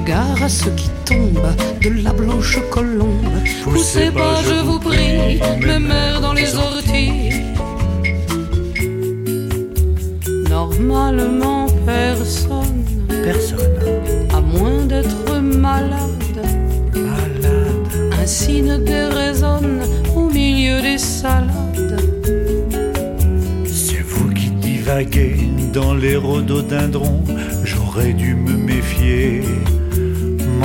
Gare à ceux qui tombent de la blanche colombe. Poussez pas, je vous prie, mes mères dans les orties. Normalement personne, à moins d'être malade, ainsi ne déraisonne au milieu des salades. C'est vous qui divaguez dans les rhododendrons, j'aurais dû me méfier.